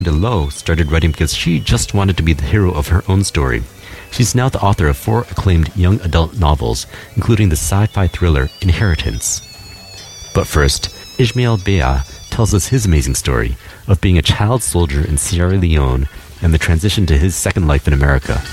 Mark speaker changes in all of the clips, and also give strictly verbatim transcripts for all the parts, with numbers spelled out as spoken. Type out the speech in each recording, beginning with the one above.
Speaker 1: Lo started writing because she just wanted to be the hero of her own story. She's now the author of four acclaimed young adult novels, including the sci-fi thriller Inheritance. But first, Ishmael Bea tells us his amazing story of being a child soldier in Sierra Leone and the transition to his second life in America.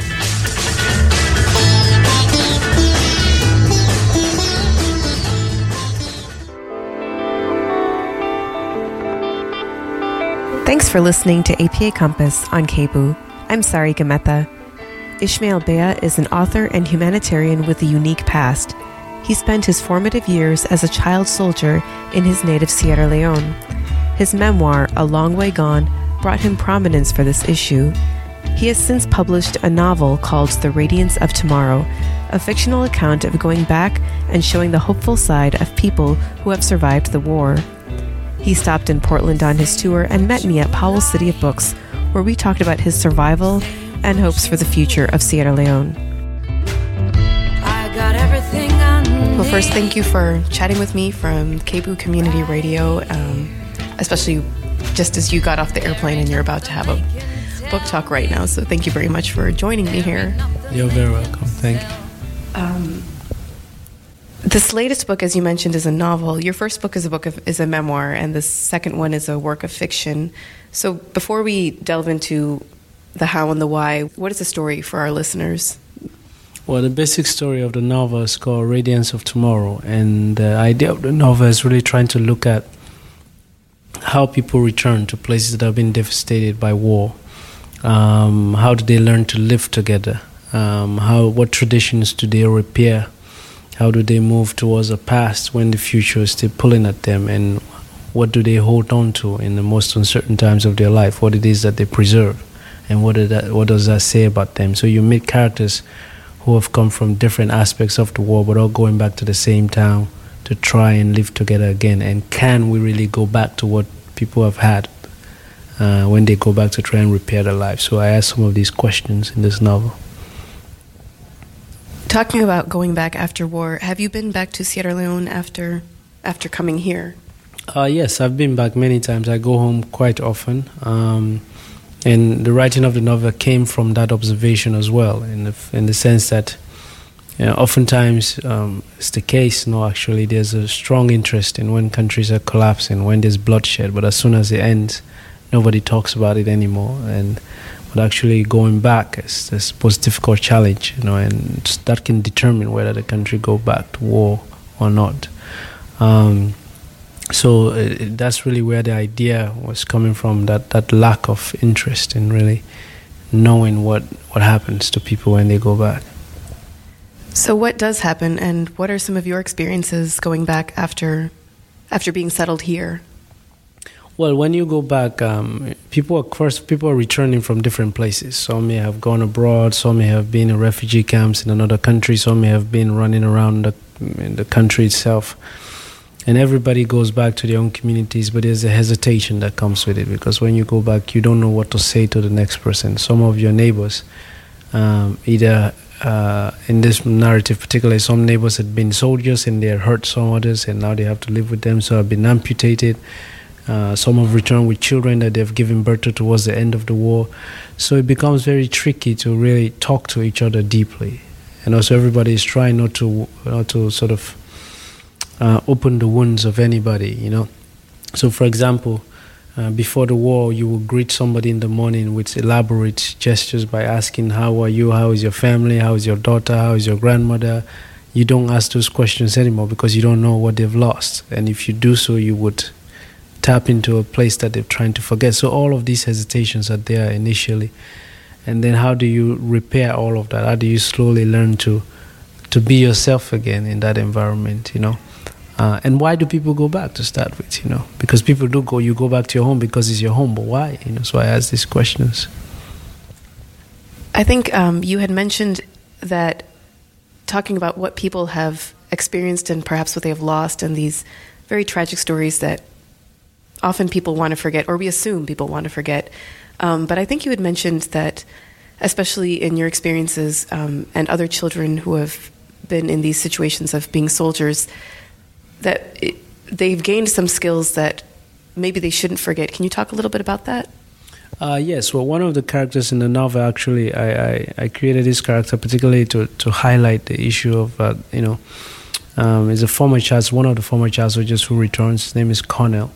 Speaker 2: Thanks for listening to A P A Compass on K B U. I'm Sarika Mehta. Ishmael Bea is an author and humanitarian with a unique past. He spent his formative years as a child soldier in his native Sierra Leone. His memoir, A Long Way Gone, brought him prominence for this issue. He has since published a novel called The Radiance of Tomorrow, a fictional account of going back and showing the hopeful side of people who have survived the war. He stopped in Portland on his tour and met me at Powell City of Books, where we talked about his survival and hopes for the future of Sierra Leone.
Speaker 3: I got everything I need.
Speaker 2: Well, first, thank you for chatting with me from K B U Community Radio, um, especially just as you got off the airplane and you're about to have a book talk right now. So thank you very much for joining me here.
Speaker 4: You're very welcome. Thank you.
Speaker 2: Um, This latest book, as you mentioned, is a novel. Your first book is a book of, is a memoir, and the second one is a work of fiction. So before we delve into the how and the why, what is the story for our listeners?
Speaker 4: Well, the basic story of the novel is called Radiance of Tomorrow, and the idea of the novel is really trying to look at how people return to places that have been devastated by war. Um, how do they learn to live together? Um, how what traditions do they repair? How do they move towards a past when the future is still pulling at them? And what do they hold on to in the most uncertain times of their life? What it is that they preserve? And what, did that, what does that say about them? So you meet characters who have come from different aspects of the war, but all going back to the same town to try and live together again. And can we really go back to what people have had uh, when they go back to try and repair their lives? So I ask some of these questions in this novel.
Speaker 2: Talking about going back after war, have you been back to Sierra Leone after after coming here?
Speaker 4: Uh, yes, I've been back many times. I go home quite often. Um, and the writing of the novel came from that observation as well, in the, in the sense that you know, oftentimes um, it's the case, no, actually, there's a strong interest in when countries are collapsing, when there's bloodshed, but as soon as it ends, nobody talks about it anymore. And But actually going back is this most difficult challenge, you know, and that can determine whether the country go back to war or not. Um, so it, that's really where the idea was coming from, that, that lack of interest in really knowing what, what happens to people when they go back.
Speaker 2: So what does happen, and what are some of your experiences going back after after being settled here?
Speaker 4: Well, when you go back, um, people are, first people are returning from different places. Some may have gone abroad, some may have been in refugee camps in another country, some may have been running around the, in the country itself. And everybody goes back to their own communities, but there's a hesitation that comes with it, because when you go back, you don't know what to say to the next person. Some of your neighbors, um, either uh, in this narrative particularly, some neighbors had been soldiers and they had hurt some others, and now they have to live with them, so have been amputated. Uh, some have returned with children that they've given birth to towards the end of the war. So it becomes very tricky to really talk to each other deeply. And also everybody is trying not to not to sort of uh, open the wounds of anybody, you know. So for example, uh, before the war, you would greet somebody in the morning with elaborate gestures by asking, how are you, how is your family, how is your daughter, how is your grandmother? You don't ask those questions anymore because you don't know what they've lost. And if you do so, you would tap into a place that they're trying to forget. So all of these hesitations are there initially. And then how do you repair all of that? How do you slowly learn to to be yourself again in that environment, you know? Uh, and why do people go back to start with, you know? Because people do go, you go back to your home because it's your home, but why? You know, so I ask these questions.
Speaker 2: I think um, you had mentioned that talking about what people have experienced and perhaps what they have lost, and these very tragic stories that often people want to forget, or we assume people want to forget. Um, but I think you had mentioned that, especially in your experiences um, and other children who have been in these situations of being soldiers, that it, they've gained some skills that maybe they shouldn't forget. Can you talk a little bit about that?
Speaker 4: Uh, yes, well, one of the characters in the novel, actually, I, I, I created this character particularly to, to highlight the issue of, uh, you know, um, is a former child, one of the former child soldiers who returns. His name is Cornell.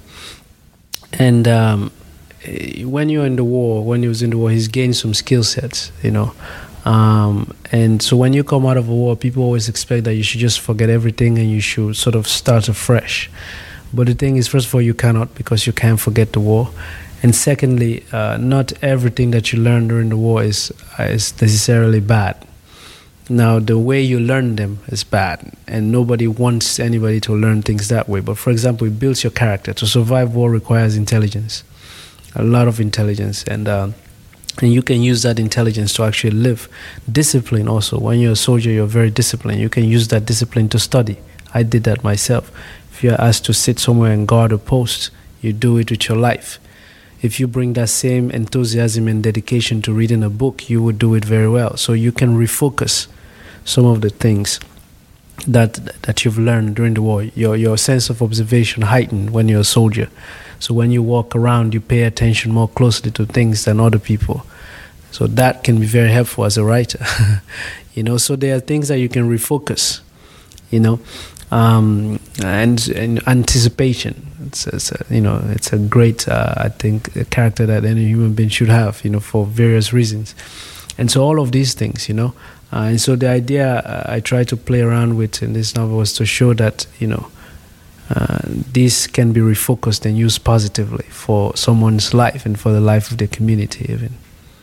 Speaker 4: And um, when you're in the war, when he was in the war, he's gained some skill sets, you know. Um, and so when you come out of a war, people always expect that you should just forget everything and you should sort of start afresh. But the thing is, first of all, you cannot, because you can't forget the war. And secondly, uh, not everything that you learn during the war is, uh, is necessarily bad. Now, the way you learn them is bad, and nobody wants anybody to learn things that way. But for example, it builds your character. To survive war requires intelligence, a lot of intelligence, and uh, and you can use that intelligence to actually live. Discipline also. When you're a soldier, you're very disciplined. You can use that discipline to study. I did that myself. If you're asked to sit somewhere and guard a post, you do it with your life. If you bring that same enthusiasm and dedication to reading a book, you would do it very well. So you can refocus some of the things that that you've learned during the war. Your your sense of observation heightened when you're a soldier. So when you walk around, you pay attention more closely to things than other people. So that can be very helpful as a writer. You know, so there are things that you can refocus, you know, um, and, and anticipation. It's, it's a, you know, it's a great, uh, I think, a character that any human being should have, you know, for various reasons. And so all of these things, you know, uh, and so the idea uh, I try to play around with in this novel was to show that, you know, uh, this can be refocused and used positively for someone's life and for the life of the community even.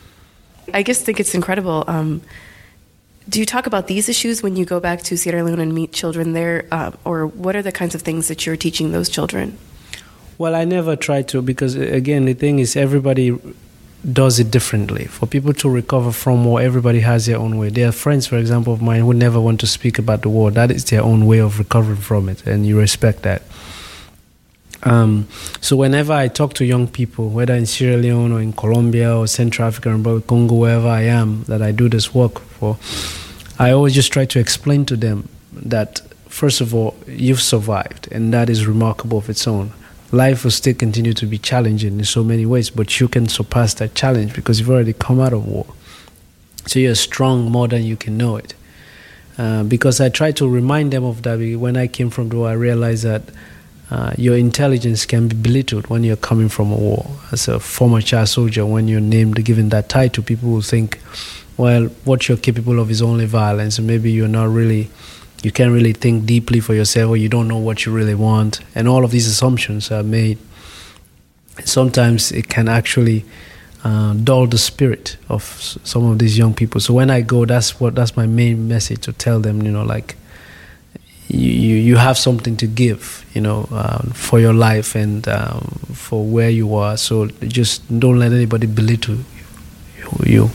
Speaker 2: I just think it's incredible. Um, do you talk about these issues when you go back to Sierra Leone and meet children there, uh, or what are the kinds of things that you're teaching those children?
Speaker 4: Well, I never try to, because again, the thing is everybody does it differently. For people to recover from war, everybody has their own way. There are friends, for example, of mine who never want to speak about the war. That is their own way of recovering from it, and you respect that. Um, so whenever I talk to young people, whether in Sierra Leone or in Colombia or Central African Republic, Congo, wherever I am, that I do this work for, I always just try to explain to them that, first of all, you've survived, and that is remarkable of its own. Life will still continue to be challenging in so many ways, but you can surpass that challenge because you've already come out of war. So you're strong more than you can know it. Uh, because I try to remind them of that. When I came from the war, I realized that uh, your intelligence can be belittled when you're coming from a war. As a former child soldier, when you're named, given that title, people will think, well, what you're capable of is only violence, and maybe you're not really... You can't really think deeply for yourself, or you don't know what you really want. And all of these assumptions are made. Sometimes it can actually uh, dull the spirit of some of these young people. So when I go, that's what that's my main message, to tell them, you know, like, you, you, you have something to give, you know, um, for your life and um, for where you are. So just don't let anybody belittle you.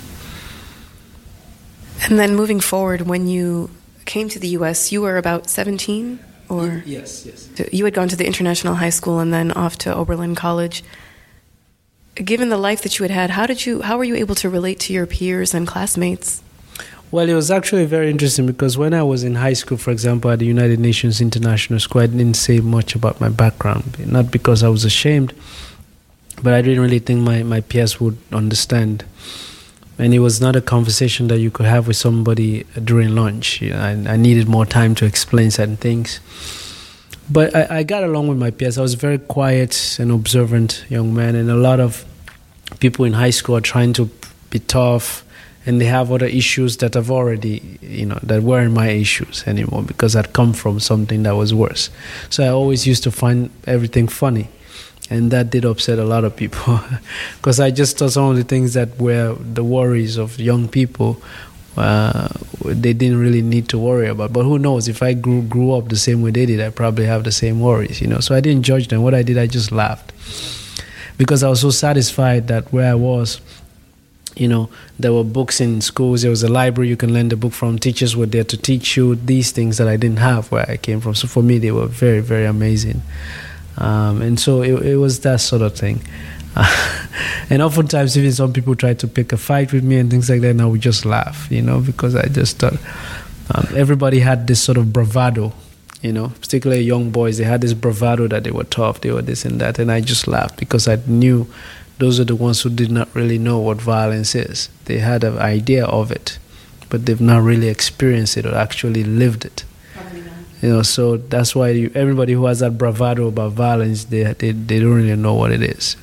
Speaker 2: And then moving forward, when you came to the U S, you were about seventeen, or
Speaker 4: yes, yes.
Speaker 2: You had gone to the International High School and then off to Oberlin College. Given the life that you had had, how did you, how were you able to relate to your peers and classmates?
Speaker 4: Well, it was actually very interesting because when I was in high school, for example, at the United Nations International School, I didn't say much about my background. Not because I was ashamed, but I didn't really think my, my peers would understand. And it was not a conversation that you could have with somebody during lunch. You know, I, I needed more time to explain certain things. But I, I got along with my peers. I was a very quiet and observant young man, and a lot of people in high school are trying to be tough, and they have other issues that have already, you know, that weren't my issues anymore because I'd come from something that was worse. So I always used to find everything funny. And that did upset a lot of people because I just thought some of the things that were the worries of young people, uh, they didn't really need to worry about. But who knows, if I grew grew up the same way they did, I probably have the same worries, you know. So I didn't judge them. What I did, I just laughed because I was so satisfied that where I was, you know, there were books in schools, there was a library you can lend a book from, teachers were there to teach you these things that I didn't have where I came from. So for me, they were very, very amazing. Um, and so it, it was that sort of thing. Uh, and oftentimes even some people try to pick a fight with me and things like that, and I would just laugh, you know, because I just thought um, everybody had this sort of bravado, you know, particularly young boys. They had this bravado that they were tough, they were this and that, and I just laughed because I knew those are the ones who did not really know what violence is. They had an idea of it, but they've not really experienced it or actually lived it. You know, so that's why you, everybody who has that bravado about violence, they, they they don't really know what it is.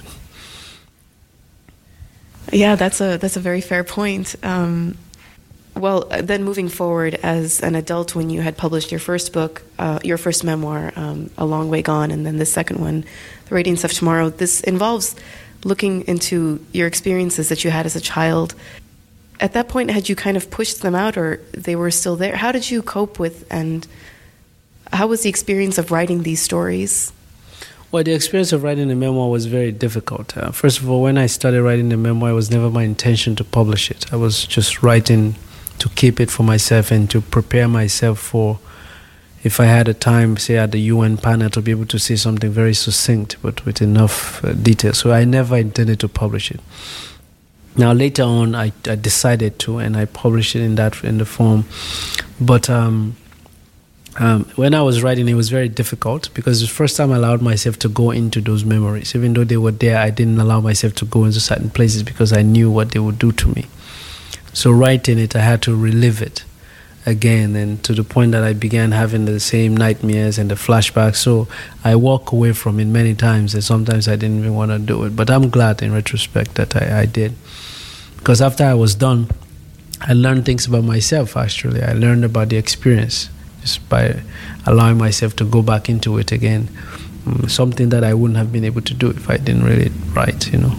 Speaker 2: Yeah, that's a that's a very fair point. Um, well, then moving forward as an adult, when you had published your first book, uh, your first memoir, um, A Long Way Gone, and then the second one, The Radiance of Tomorrow, this involves looking into your experiences that you had as a child. At that point, had you kind of pushed them out, or they were still there? How did you cope with, and how was the experience of writing these stories?
Speaker 4: Well, the experience of writing the memoir was very difficult. Uh, first of all, when I started writing the memoir, it was never my intention to publish it. I was just writing to keep it for myself and to prepare myself for, if I had a time, say at the U N panel, to be able to say something very succinct but with enough uh, detail. So I never intended to publish it. Now later on, I, I decided to, and I published it in that in the form. But um, Um, when I was writing, it was very difficult because the first time I allowed myself to go into those memories. Even though they were there, I didn't allow myself to go into certain places because I knew what they would do to me. So writing it, I had to relive it again, and to the point that I began having the same nightmares and the flashbacks. So I walk away from it many times, and sometimes I didn't even want to do it. But I'm glad in retrospect that I, I did. Because after I was done, I learned things about myself, actually. I learned about the experience, just by allowing myself to go back into it again. Um, something that I wouldn't have been able to do if I didn't really write, you know.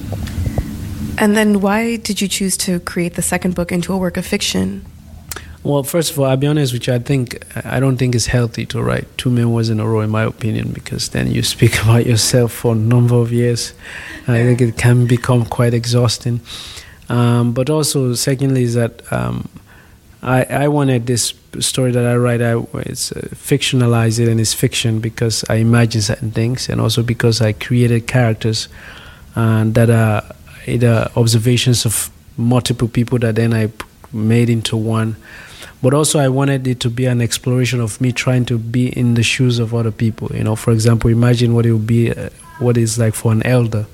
Speaker 2: And then why did you choose to create the second book into a work of fiction?
Speaker 4: Well, first of all, I'll be honest with you, I think, I don't think it's healthy to write two memoirs in a row, in my opinion, because then you speak about yourself for a number of years. And I think it can become quite exhausting. Um, but also, secondly, is that um, I, I wanted this story that I write, I, it's uh, fictionalize it, and it's fiction because I imagine certain things, and also because I created characters uh, that are either observations of multiple people that then I made into one. But also I wanted it to be an exploration of me trying to be in the shoes of other people. You know, for example, imagine what it would be, uh, what it's like for an elder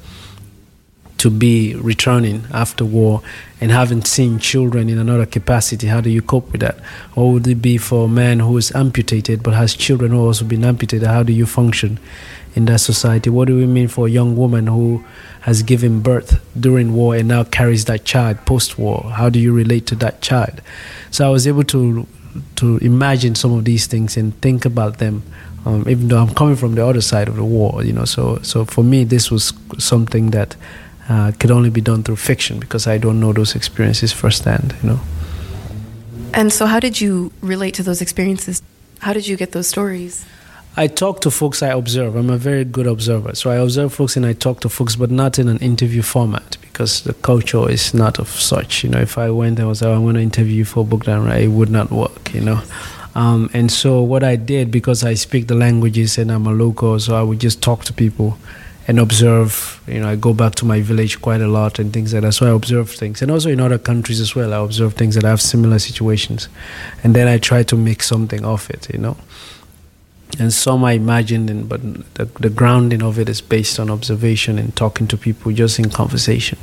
Speaker 4: to be returning after war and having seen children in another capacity. How do you cope with that? What would it be for a man who is amputated but has children who have also been amputated? How do you function in that society? What do we mean for a young woman who has given birth during war and now carries that child post-war? How do you relate to that child? So I was able to to imagine some of these things and think about them, um, even though I'm coming from the other side of the war, you know. So so for me, this was something that Uh, could only be done through fiction because I don't know those experiences firsthand, you know.
Speaker 2: And so how did you relate to those experiences? How did you get those stories?
Speaker 4: I talk to folks I observe. I'm a very good observer. So I observe folks and I talk to folks, but not in an interview format because the culture is not of such. You know, if I went and was, oh, I'm going to interview you for a book, then it would not work, you know. Um, and so what I did, because I speak the languages and I'm a local, so I would just talk to people and observe. You know, I go back to my village quite a lot and things like that. So I observe things. And also in other countries as well, I observe things that have similar situations. And then I try to make something of it, you know. And some I imagined, in, but the, the grounding of it is based on observation and talking to people just in conversation.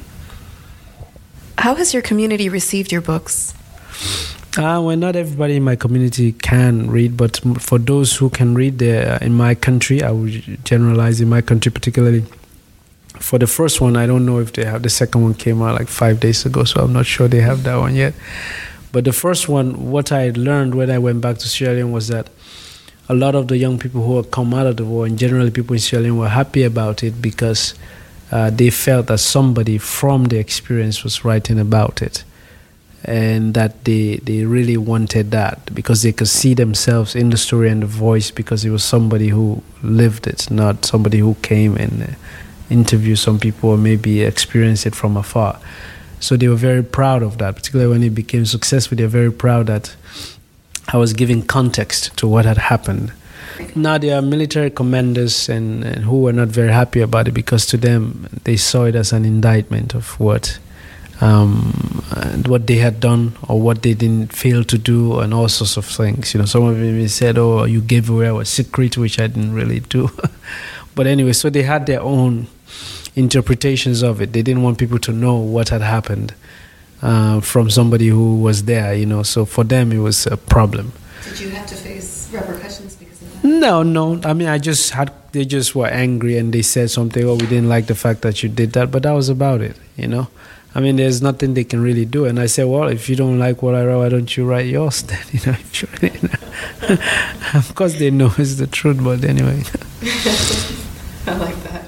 Speaker 2: How has your community received your books?
Speaker 4: Uh, well, not everybody in my community can read, but for those who can read, uh, in my country, I would generalize in my country particularly. For the first one, I don't know if they have. The second one came out like five days ago, so I'm not sure they have that one yet. But the first one, what I learned when I went back to Sierra Leone was that a lot of the young people who had come out of the war, and generally people in Sierra Leone, were happy about it because uh, they felt that somebody from the experience was writing about it. And that they, they really wanted that because they could see themselves in the story and the voice because it was somebody who lived it, not somebody who came and uh, interviewed some people or maybe experienced it from afar. So they were very proud of that, particularly when it became successful. They were very proud that I was giving context to what had happened. Now there are military commanders and, and who were not very happy about it because to them they saw it as an indictment of what Um, and what they had done or what they didn't fail to do and all sorts of things. You know, some of them said, oh, you gave away our secret, which I didn't really do. But anyway, so they had their own interpretations of it. They didn't want people to know what had happened uh, from somebody who was there, you know. So for them, it was a problem.
Speaker 2: Did you have to face repercussions because of that?
Speaker 4: No, no. I mean, I just had, they just were angry and they said something, oh, we didn't like the fact that you did that, but that was about it, you know. I mean, there's nothing they can really do. And I said, well, if you don't like what I wrote, why don't you write yours then? You know, if you, you know. Of course they know it's the truth, but anyway.
Speaker 2: I like that.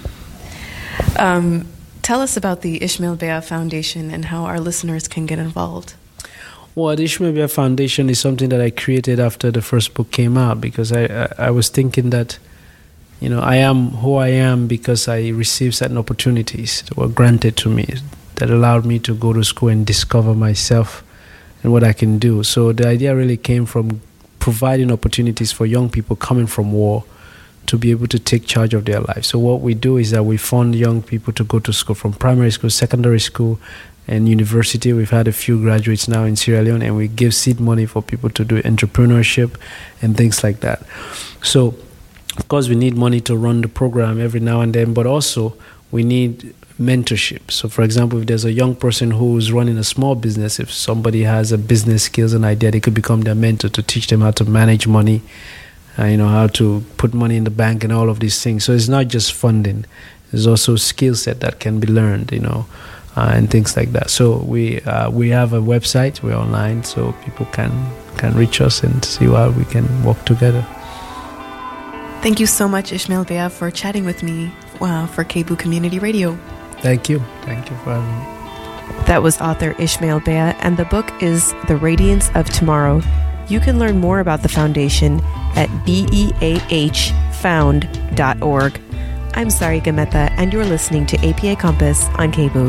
Speaker 2: Um, tell us about the Ishmael Beah Foundation and how our listeners can get involved.
Speaker 4: Well, the Ishmael Beah Foundation is something that I created after the first book came out, because I, I, I was thinking that, you know, I am who I am because I received certain opportunities that were granted to me that allowed me to go to school and discover myself and what I can do. So the idea really came from providing opportunities for young people coming from war to be able to take charge of their lives. So what we do is that we fund young people to go to school, from primary school, secondary school, and university. We've had a few graduates now in Sierra Leone, and we give seed money for people to do entrepreneurship and things like that. So, of course, we need money to run the program every now and then, but also we need mentorship. So, for example, if there's a young person who's running a small business, if somebody has a business skills and idea, they could become their mentor to teach them how to manage money, uh, you know, how to put money in the bank and all of these things. So it's not just funding. There's also skill set that can be learned, you know, uh, and things like that. So we uh, we have a website. We're online, so people can, can reach us and see how we can work together.
Speaker 2: Thank you so much, Ishmael Beah, for chatting with me uh, for K B U Community Radio.
Speaker 4: Thank you. Thank you for having me.
Speaker 2: That was author Ishmael Beah, and the book is The Radiance of Tomorrow. You can learn more about the foundation at beah found dot org. I'm Sarika Mehta, and you're listening to A P A Compass on K B U.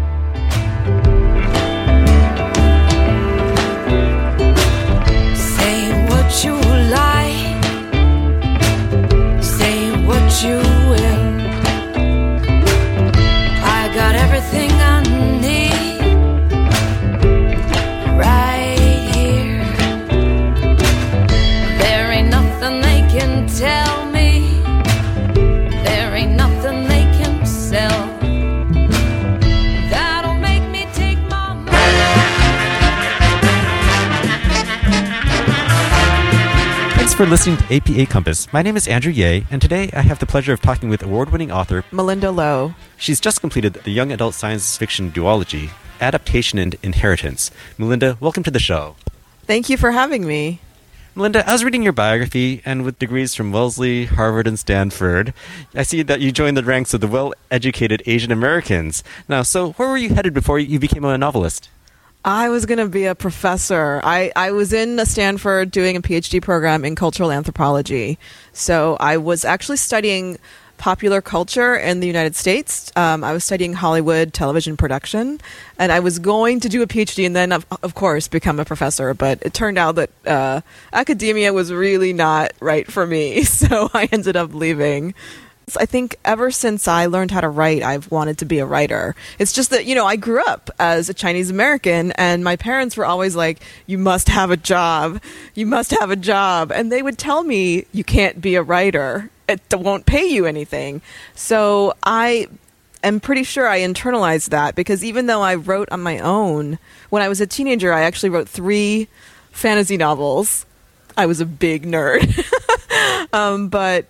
Speaker 3: Say what you like, say what you will. I got everything I need right here. There ain't nothing they can tell me, there ain't nothing they can sell that'll make me take my money.
Speaker 1: Thanks for listening to A P A Compass. My name is Andrew Ye, and today I have the pleasure of talking with award-winning author
Speaker 2: Melinda Lowe.
Speaker 1: She's just completed the young adult science fiction duology, Adaptation and Inheritance. Melinda, welcome to the show.
Speaker 5: Thank you for having me.
Speaker 1: Melinda, I was reading your biography, and with degrees from Wellesley, Harvard, and Stanford, I see that you joined the ranks of the well-educated Asian Americans. Now, so where were you headed before you became a novelist?
Speaker 5: I was going to be a professor. I, I was in Stanford doing a PhD program in cultural anthropology. So I was actually studying popular culture in the United States. Um, I was studying Hollywood television production, and I was going to do a PhD and then, of, of course, become a professor. But it turned out that uh, academia was really not right for me, so I ended up leaving. I think ever since I learned how to write, I've wanted to be a writer. It's just that, you know, I grew up as a Chinese American, and my parents were always like, you must have a job. You must have a job. And they would tell me, you can't be a writer. It won't pay you anything. So I am pretty sure I internalized that, because even though I wrote on my own, when I was a teenager, I actually wrote three fantasy novels. I was a big nerd. um, but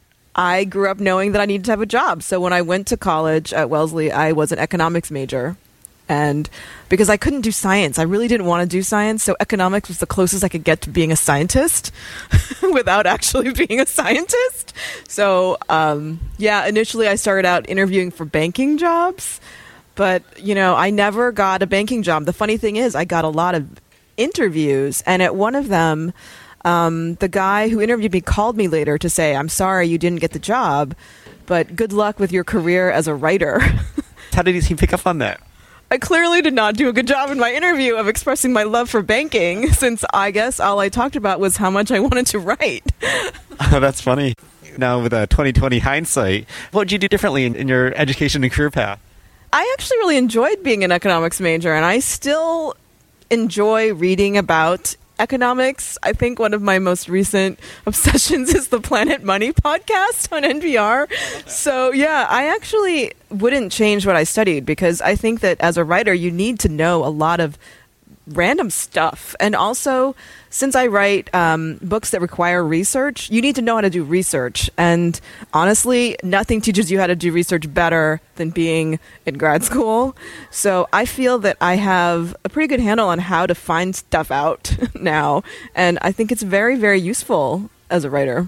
Speaker 5: I grew up knowing that I needed to have a job. So when I went to college at Wellesley, I was an economics major. And because I couldn't do science, I really didn't want to do science. So economics was the closest I could get to being a scientist without actually being a scientist. So, um, yeah, initially I started out interviewing for banking jobs. But, you know, I never got a banking job. The funny thing is I got a lot of interviews. And at one of them, um, the guy who interviewed me called me later to say, I'm sorry you didn't get the job, but good luck with your career as a writer.
Speaker 1: How did he pick up on that?
Speaker 5: I clearly did not do a good job in my interview of expressing my love for banking, since I guess all I talked about was how much I wanted to write.
Speaker 1: Oh, that's funny. Now, with a twenty twenty hindsight, what would you do differently in, in your education and career path?
Speaker 5: I actually really enjoyed being an economics major, and I still enjoy reading about economics. I think one of my most recent obsessions is the Planet Money podcast on N P R. So, yeah, I actually wouldn't change what I studied because I think that as a writer, you need to know a lot of random stuff. And also, since I write um, books that require research, you need to know how to do research. And honestly, nothing teaches you how to do research better than being in grad school. So I feel that I have a pretty good handle on how to find stuff out now. And I think it's very, very useful as a writer.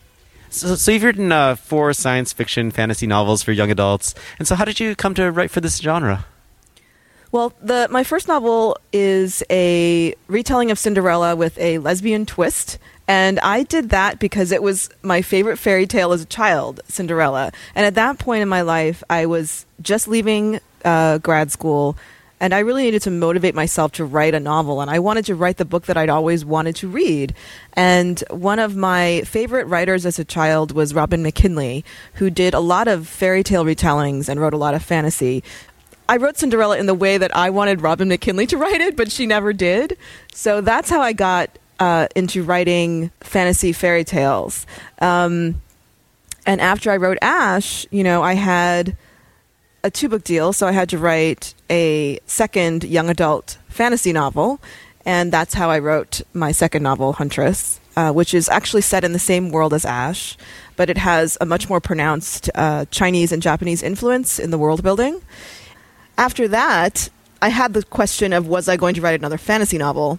Speaker 1: So, so you've written uh, four science fiction fantasy novels for young adults. And so how did you come to write for this genre?
Speaker 5: Well, the my first novel is a retelling of Cinderella with a lesbian twist. And I did that because it was my favorite fairy tale as a child, Cinderella. And at that point in my life, I was just leaving uh, grad school. And I really needed to motivate myself to write a novel. And I wanted to write the book that I'd always wanted to read. And one of my favorite writers as a child was Robin McKinley, who did a lot of fairy tale retellings and wrote a lot of fantasy. I wrote Cinderella in the way that I wanted Robin McKinley to write it, but she never did. So that's how I got uh, into writing fantasy fairy tales. Um, and after I wrote Ash, you know, I had a two-book deal, so I had to write a second young adult fantasy novel, and that's how I wrote my second novel, Huntress, uh, which is actually set in the same world as Ash, but it has a much more pronounced uh, Chinese and Japanese influence in the world building. After that, I had the question of, was I going to write another fantasy novel?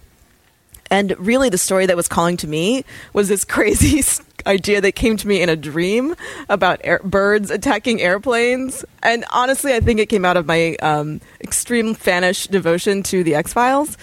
Speaker 5: And really the story that was calling to me was this crazy idea that came to me in a dream about air- birds attacking airplanes. And honestly, I think it came out of my um, extreme fanish devotion to the X-Files.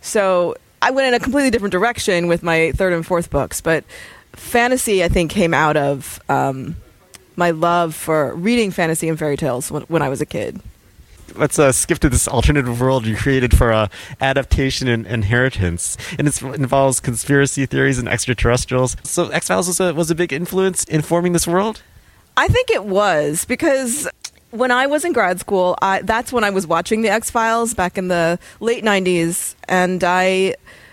Speaker 5: So I went in a completely different direction with my third and fourth books. But fantasy, I think, came out of um, my love for reading fantasy and fairy tales when, when I was a kid.
Speaker 1: Let's uh, skip to this alternative world you created for uh, adaptation and inheritance. And it's, it involves conspiracy theories and extraterrestrials. So X-Files was a, was a big influence in forming this world?
Speaker 5: I think it was, because when I was in grad school, I, that's when I was watching the X-Files back in the late nineties. And I,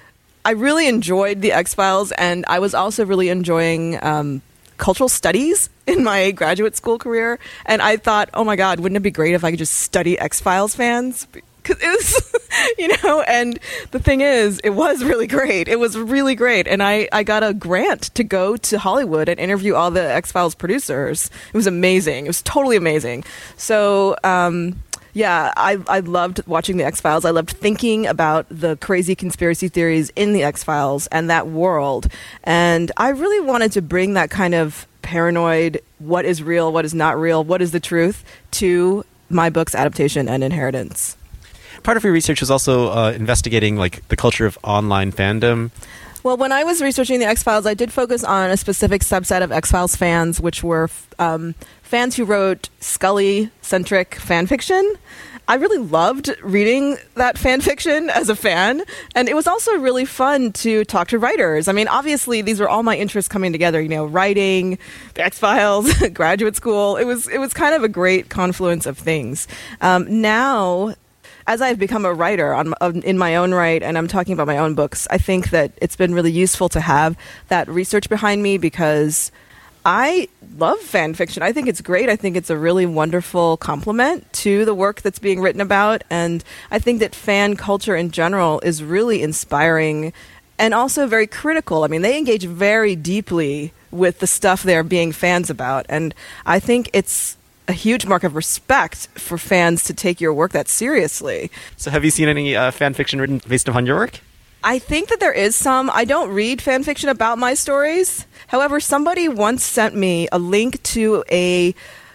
Speaker 5: I really enjoyed the X-Files. And I was also really enjoying um, cultural studies in my graduate school career, and I thought, oh my God, wouldn't it be great if I could just study X-Files fans? Because it was, you know, and the thing is, it was really great. It was really great, and I, I got a grant to go to Hollywood and interview all the X-Files producers. It was amazing. It was totally amazing. So, um, yeah, I, I loved watching the X-Files. I loved thinking about the crazy conspiracy theories in the X-Files and that world. And I really wanted to bring that kind of paranoid, what is real, what is not real, what is the truth, to my book's adaptation and inheritance.
Speaker 1: Part of your research was also uh, investigating like the culture of online fandom.
Speaker 5: Well, when I was researching the X-Files, I did focus on a specific subset of X-Files fans, which were um, fans who wrote Scully-centric fan fiction. I really loved reading that fan fiction as a fan, and it was also really fun to talk to writers. I mean, obviously, these were all my interests coming together, you know, writing, the X-Files, graduate school. It was, it was kind of a great confluence of things. Um, now, as I've become a writer on, in my own right, and I'm talking about my own books, I think that it's been really useful to have that research behind me, because I love fan fiction. I think it's great. I think it's a really wonderful complement to the work that's being written about. And I think that fan culture in general is really inspiring and also very critical. I mean, they engage very deeply with the stuff they're being fans about. And I think it's a huge mark of respect for fans to take your work that seriously.
Speaker 1: So have you seen any uh, fan fiction written based upon your work?
Speaker 5: I think that there is some. I don't read fan fiction about my stories. However, somebody once sent me a link to a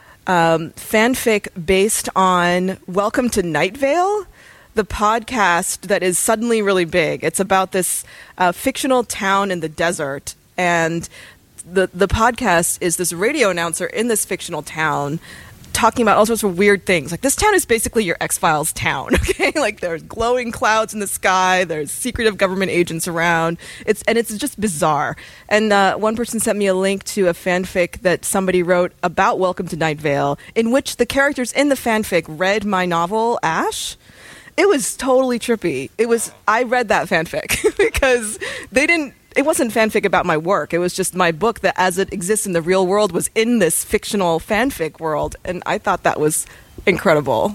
Speaker 5: um, fanfic based on Welcome to Night Vale, the podcast that is suddenly really big. It's about this uh, fictional town in the desert, and the the podcast is this radio announcer in this fictional town talking about all sorts of weird things. Like, this town is basically your X-Files town, okay? Like, there's glowing clouds in the sky, there's secretive government agents around. It's and it's just bizarre. And uh, one person sent me a link to a fanfic that somebody wrote about Welcome to Night Vale, in which the characters in the fanfic read my novel, Ash. It was totally trippy. It was, I read that fanfic because they didn't, it wasn't fanfic about my work. It was just my book that as it exists in the real world was in this fictional fanfic world. And I thought that was incredible.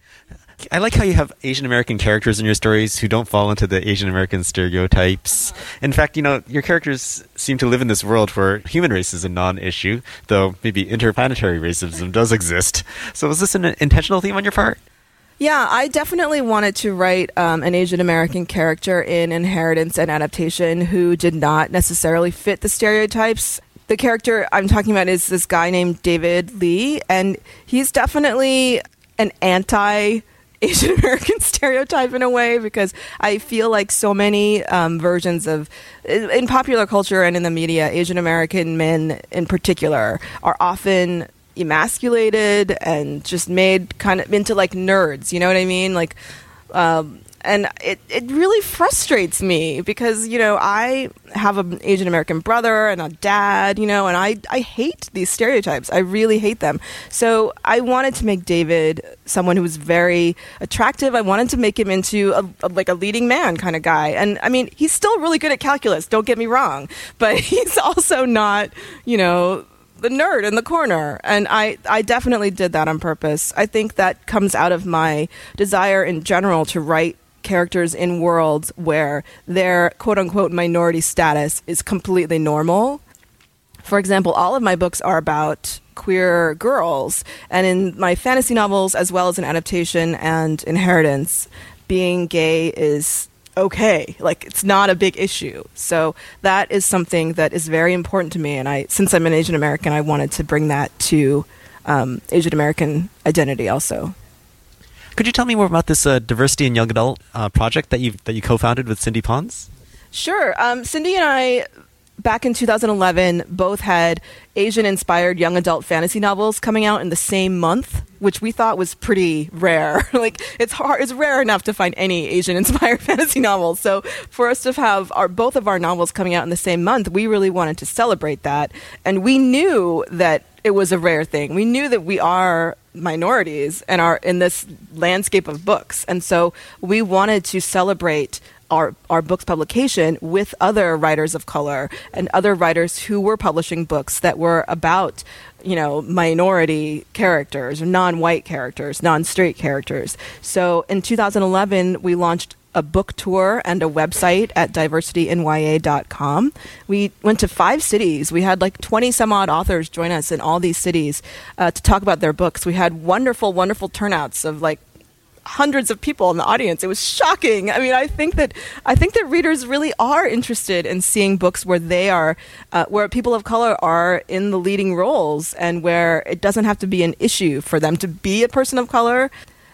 Speaker 6: I like how you have Asian American characters in your stories who don't fall into the Asian American stereotypes. In fact, you know, your characters seem to live in this world where human race is a non-issue, though maybe interplanetary racism does exist. So was this an intentional theme on your part?
Speaker 5: Yeah, I definitely wanted to write um, an Asian American character in Inheritance and Adaptation who did not necessarily fit the stereotypes. The character I'm talking about is this guy named David Lee, and he's definitely an anti- Asian American stereotype in a way, because I feel like so many um, versions of, in popular culture and in the media, Asian American men in particular are often emasculated and just made kind of into like nerds, you know what I mean? Like, um, and it, it really frustrates me because, you know, I have an Asian American brother and a dad, you know, and I, I hate these stereotypes. I really hate them. So I wanted to make David someone who was very attractive. I wanted to make him into a, a, like a leading man kind of guy. And I mean, he's still really good at calculus, don't get me wrong, but he's also not, you know, the nerd in the corner. And I, I definitely did that on purpose. I think that comes out of my desire in general to write characters in worlds where their quote-unquote minority status is completely normal. For example, all of my books are about queer girls, and in my fantasy novels, as well as in Adaptation and Inheritance, being gay is okay. Like, it's not a big issue. So that is something that is very important to me, and I, since I'm an Asian American, I wanted to bring that to um, Asian American identity also.
Speaker 6: Could you tell me more about this uh, diversity in young adult uh, project that you that you co-founded with Cindy Pons?
Speaker 5: Sure. Um, Cindy and I, back in two thousand eleven, both had Asian-inspired young adult fantasy novels coming out in the same month, which we thought was pretty rare. Like, it's hard, it's rare enough to find any Asian-inspired fantasy novels. So for us to have our both of our novels coming out in the same month, we really wanted to celebrate that. And we knew that it was a rare thing. We knew that we are minorities and are in this landscape of books. And so we wanted to celebrate our our book's publication with other writers of color and other writers who were publishing books that were about, you know, minority characters, non-white characters, non-straight characters. So in two thousand eleven, we launched a book tour and a website at diversity N Y A dot com. We went to five cities. We had like twenty some odd authors join us in all these cities uh, to talk about their books. We had wonderful, wonderful turnouts of like hundreds of people in the audience. It was shocking. I mean, I think that I think that readers really are interested in seeing books where they are, uh, where people of color are in the leading roles, and where it doesn't have to be an issue for them to be a person of color.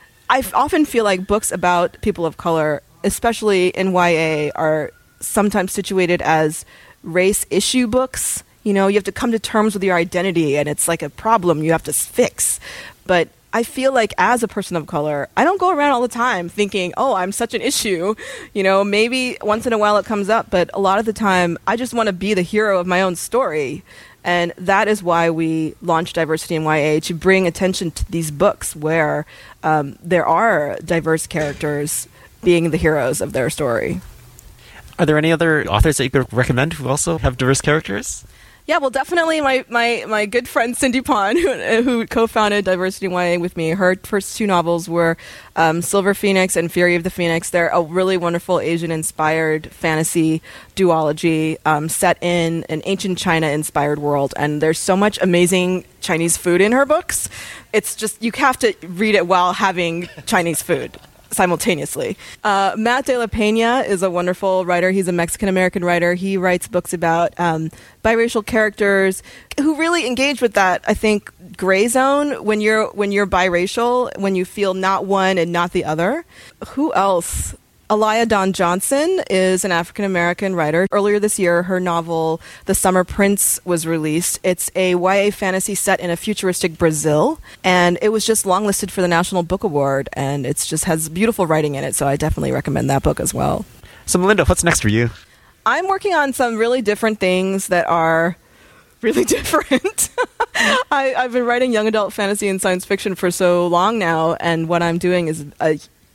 Speaker 5: I often feel like books about people of color, especially in Y A, are sometimes situated as race issue books. You know, you have to come to terms with your identity, and it's like a problem you have to fix. But I feel like as a person of color, I don't go around all the time thinking, oh, I'm such an issue. You know, maybe once in a while it comes up, but a lot of the time I just want to be the hero of my own story. And that is why we launched Diversity in Y A, to bring attention to these books where um, there are diverse characters being the heroes of their story.
Speaker 6: Are there any other authors that you could recommend who also have diverse characters?
Speaker 5: Yeah, well, definitely my, my, my good friend Cindy Pon, who, who co-founded Diversity in Y A with me. Her first two novels were um, Silver Phoenix and Fury of the Phoenix. They're a really wonderful Asian-inspired fantasy duology um, set in an ancient China-inspired world. And there's so much amazing Chinese food in her books. It's just, you have to read it while having Chinese food simultaneously. Uh, Matt de la Peña is a wonderful writer. He's a Mexican-American writer. He writes books about um, biracial characters who really engage with that, I think, gray zone when you're when you're biracial, when you feel not one and not the other. Who else? Alaya Dawn Johnson is an African-American writer. Earlier this year, her novel, The Summer Prince, was released. It's a Y A fantasy set in a futuristic Brazil, and it was just longlisted for the National Book Award, and it just has beautiful writing in it, so I definitely recommend that book as well.
Speaker 6: So, Melinda, what's next for you?
Speaker 5: I'm working on some really different things that are really different. I, I've been writing young adult fantasy and science fiction for so long now, and what I'm doing is a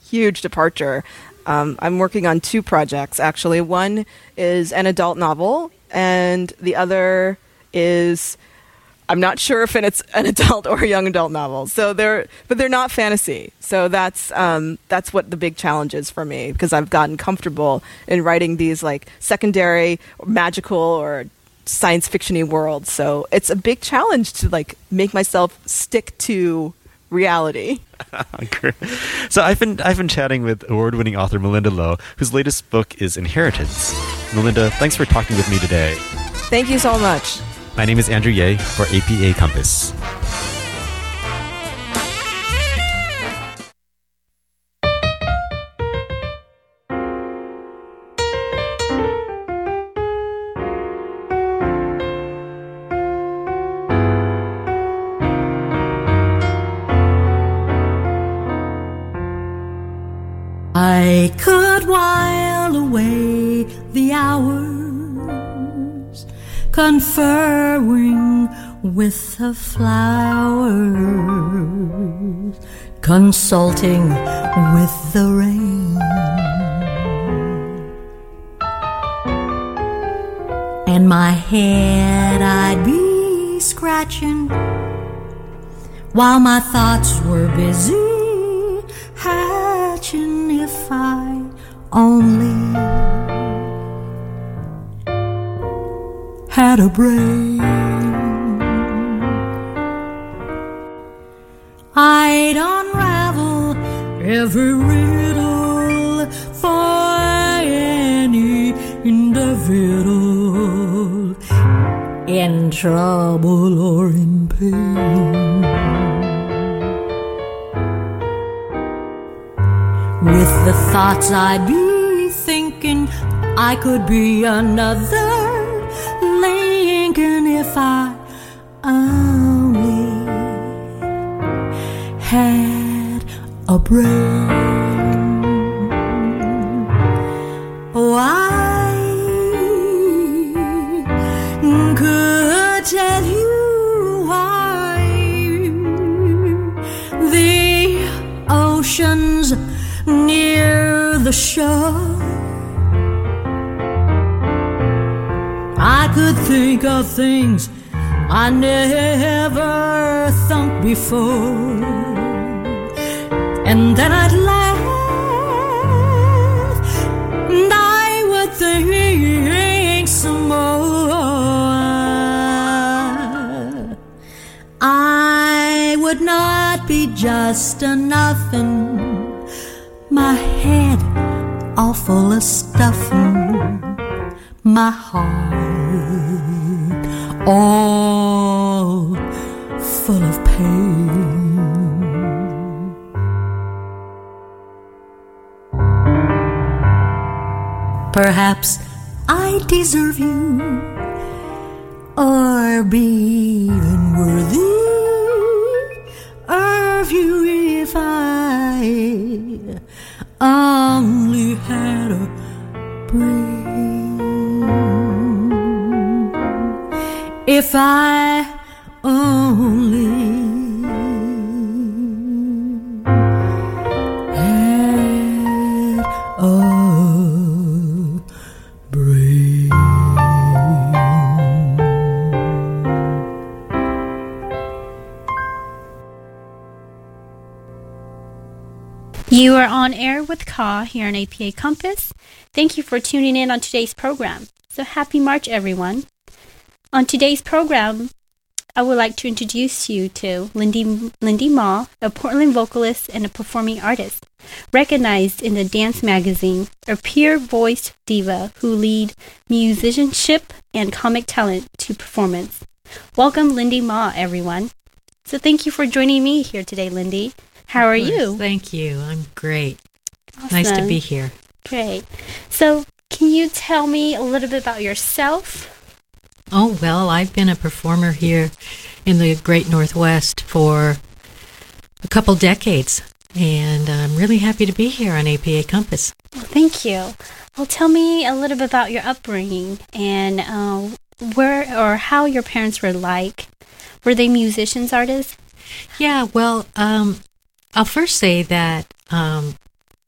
Speaker 5: huge departure. Um, I'm working on two projects, actually. One is an adult novel, and the other is, I'm not sure if it's an adult or a young adult novel. So they're, but they're not fantasy. So that's um, that's what the big challenge is for me, because I've gotten comfortable in writing these like secondary, or magical, or science fiction-y worlds. So it's a big challenge to like make myself stick to reality.
Speaker 6: Great. So I've been I've been chatting with award-winning author Malinda Lo, whose latest book is Inheritance. Malinda, thanks for talking with me today.
Speaker 5: Thank you so much.
Speaker 6: My name is Andrew Ye for A P A Compass.
Speaker 7: I could while away the hours, conferring with the flowers, consulting with the rain, and my head I'd be scratching while my thoughts were busy hatching. If I only had a brain, I'd unravel every riddle for any individual in trouble or in pain. With the thoughts I'd be thinking, I could be another Lincoln if I only had a brain. Oh, I could tell you why the oceans near the shore, I could think of things I never thought before, and then I'd laugh and I would think some more. I would not be just a nothing, my head all full of stuffing, my heart all full of pain. Perhaps I deserve you, or be even worthy of you if I only had a brain. If I only had a brain.
Speaker 8: You are on air with Ka here on A P A Compass. Thank you for tuning in on today's program. So happy March, everyone. On today's program, I would like to introduce you to Lindy, Lindy Ma, a Portland vocalist and a performing artist, recognized in the dance magazine, a pure-voiced diva who lead musicianship and comic talent to performance. Welcome, Lindy Ma, everyone. So thank you for joining me here today, Lindy. How are you?
Speaker 9: Thank you. I'm great.
Speaker 8: Awesome.
Speaker 9: Nice to be here.
Speaker 8: Great. So can you tell me a little bit about yourself?
Speaker 9: Oh, well, I've been a performer here in the Great Northwest for a couple decades, and I'm really happy to be here on A P A Compass.
Speaker 8: Well, thank you. Well, tell me a little bit about your upbringing and uh, where or how your parents were like. Were they musicians, artists?
Speaker 9: Yeah, well, um, I'll first say that um,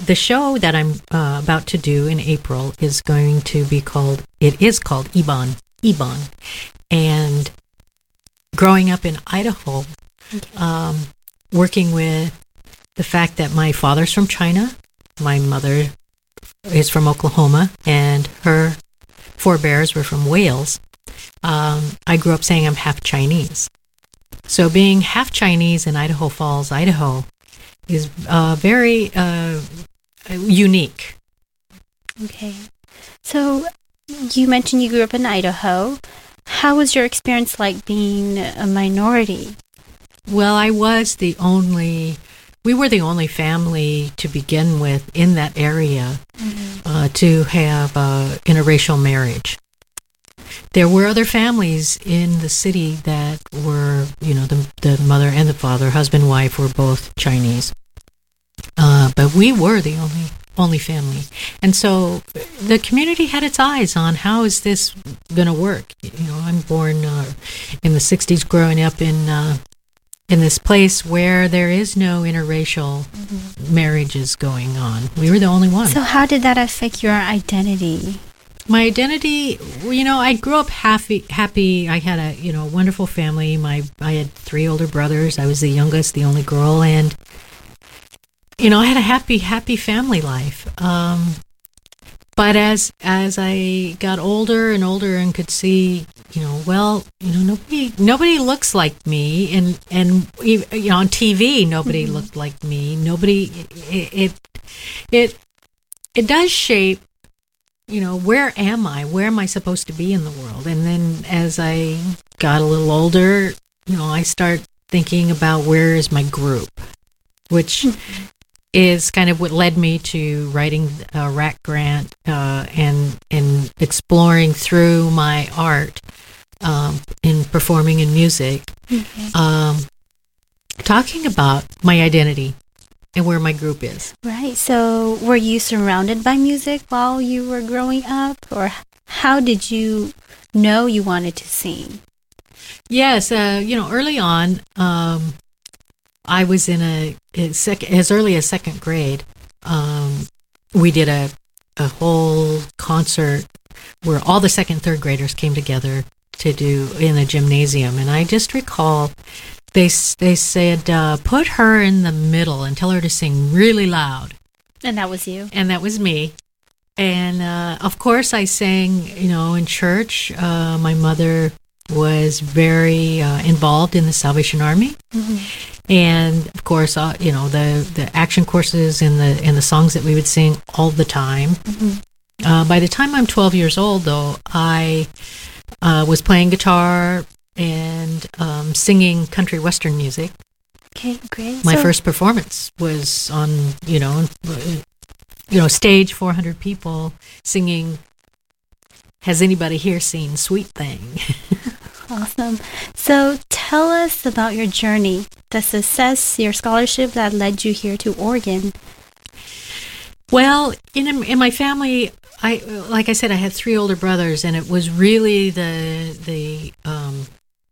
Speaker 9: the show that I'm uh, about to do in April is going to be called, it is called Iban, Iban. And growing up in Idaho, okay. um, working with the fact that my father's from China, my mother is from Oklahoma, and her forebears were from Wales, um, I grew up saying I'm half Chinese. So being half Chinese in Idaho Falls, Idaho, is uh, very uh, unique.
Speaker 8: Okay. So you mentioned you grew up in Idaho. How was your experience like being a minority?
Speaker 9: Well, I was the only, we were the only family to begin with in that area mm-hmm. uh, to have uh, interracial marriage. There were other families in the city that were, you know, the, the mother and the father, husband, wife, were both Chinese. Uh, but we were the only only family. And so the community had its eyes on how is this going to work. You know, I'm born uh, in the sixties, growing up in uh, in this place where there is no interracial mm-hmm. marriages going on. We were the only one.
Speaker 8: So how did that affect your identity?
Speaker 9: My identity, you know, I grew up happy. Happy. I had a, you know, wonderful family. My, I had three older brothers. I was the youngest, the only girl, and you know, I had a happy, happy family life. Um, but as as I got older and older and could see, you know, well, you know, nobody nobody looks like me, and and you know, on T V, nobody mm-hmm. looked like me. Nobody. It, it it it does shape. You know, where am I? Where am I supposed to be in the world? And then as I got a little older, you know, I start thinking about where is my group, which mm-hmm. is kind of what led me to writing a R A C grant uh, and and exploring through my art um, in performing in music, mm-hmm. um, talking about my identity. And where my group is.
Speaker 8: Right. So were you surrounded by music while you were growing up? Or how did you know you wanted to sing?
Speaker 9: Yes. Uh, you know, early on, um, I was in a, a sec- as early as second grade. Um, we did a, a whole concert where all the second, third graders came together to do in a gymnasium. And I just recall They they said, uh, put her in the middle and tell her to sing really loud.
Speaker 8: And that was you?
Speaker 9: And that was me. And, uh, of course, I sang, you know, in church. Uh, my mother was very uh, involved in the Salvation Army. Mm-hmm. And, of course, uh, you know, the, the action courses and the, and the songs that we would sing all the time. Mm-hmm. Uh, by the time I'm twelve years old, though, I uh, was playing guitar and um, singing country western music.
Speaker 8: Okay, great.
Speaker 9: My
Speaker 8: so,
Speaker 9: first performance was on, you know, you know, stage, four hundred people singing. Has anybody here seen Sweet Thing?
Speaker 8: Awesome. So tell us about your journey, the success, your scholarship that led you here to Oregon.
Speaker 9: Well, in in my family, I like I said, I had three older brothers, and it was really the the um,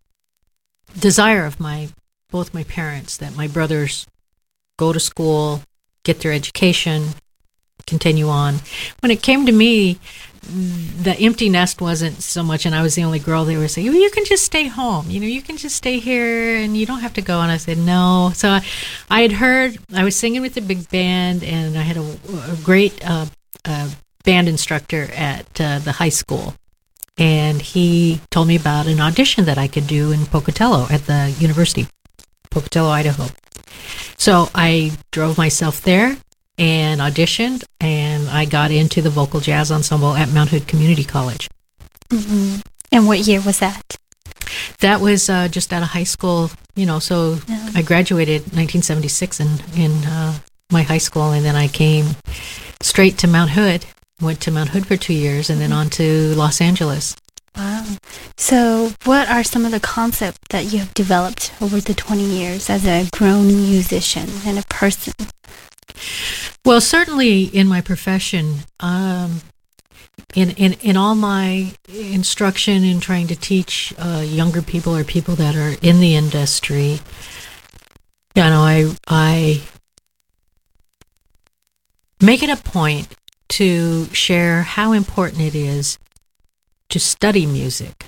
Speaker 9: desire of my both my parents that my brothers go to school, get their education, continue on. When it came to me, the empty nest wasn't so much, and I was the only girl. They were saying, well, you can just stay home. You know, you can just stay here, and you don't have to go. And I said, no. So I, I had heard, I was singing with the big band, and I had a, a great uh, uh, band instructor at uh, the high school. And he told me about an audition that I could do in Pocatello at the University, Pocatello, Idaho. So I drove myself there and auditioned, and I got into the vocal jazz ensemble at Mount Hood Community College.
Speaker 8: Mm-hmm. And what year was that?
Speaker 9: That was uh, just out of high school, you know, so yeah. I graduated nineteen seventy-six in, in uh, my high school, and then I came straight to Mount Hood, went to Mount Hood for two years, and then on to Los Angeles.
Speaker 8: Wow. So what are some of the concepts that you have developed over the twenty years as a grown musician and a person?
Speaker 9: Well, certainly in my profession, um, in, in, in all my instruction in trying to teach uh, younger people or people that are in the industry, you know, I, I make it a point to share how important it is to study music.